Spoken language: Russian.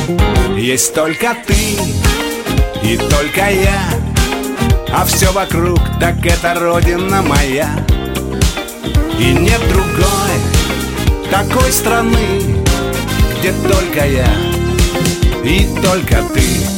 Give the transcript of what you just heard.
Есть только ты и только я, а все вокруг, так это родина моя. И нет другой такой страны, где только я и только ты.